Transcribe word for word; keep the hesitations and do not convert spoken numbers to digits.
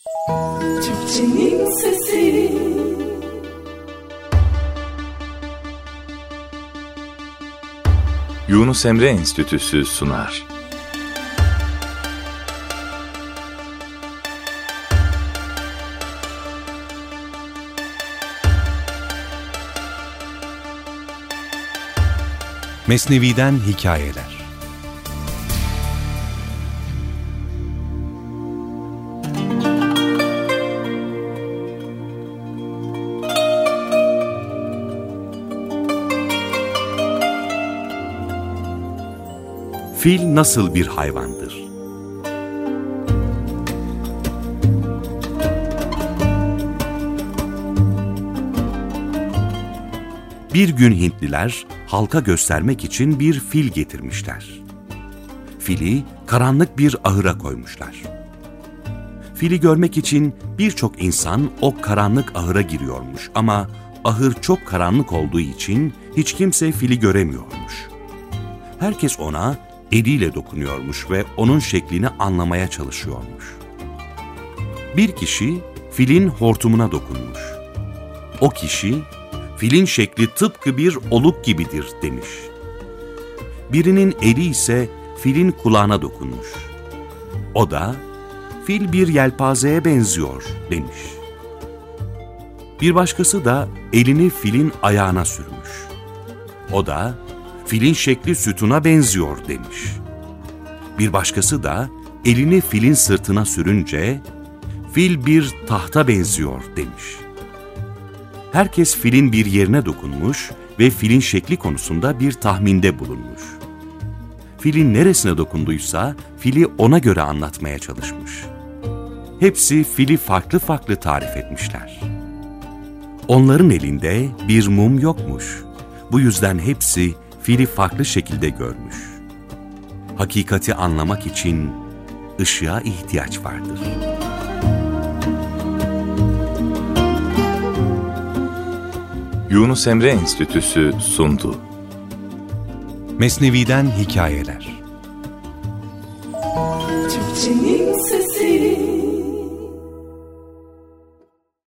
Türkçenin sesi. Yunus Emre Enstitüsü sunar. Mesnevi'den hikayeler. Fil nasıl bir hayvandır? Bir gün Hintliler halka göstermek için bir fil getirmişler. Fili karanlık bir ahıra koymuşlar. Fili görmek için birçok insan o karanlık ahıra giriyormuş ama ahır çok karanlık olduğu için hiç kimse fili göremiyormuş. Herkes ona eliyle dokunuyormuş ve onun şeklini anlamaya çalışıyormuş. Bir kişi filin hortumuna dokunmuş. O kişi, filin şekli tıpkı bir oluk gibidir demiş. Birinin eli ise filin kulağına dokunmuş. O da, fil bir yelpazeye benziyor demiş. Bir başkası da elini filin ayağına sürmüş. O da, filin şekli sütuna benziyor demiş. Bir başkası da elini filin sırtına sürünce, fil bir tahta benziyor demiş. Herkes filin bir yerine dokunmuş ve filin şekli konusunda bir tahminde bulunmuş. Filin neresine dokunduysa fili ona göre anlatmaya çalışmış. Hepsi fili farklı farklı tarif etmişler. Onların elinde bir mum yokmuş. Bu yüzden hepsi fili farklı şekilde görmüş. Hakikati anlamak için ışığa ihtiyaç vardır. Yunus Emre Enstitüsü sundu. Mesnevi'den hikayeler. Türkçenin sesi.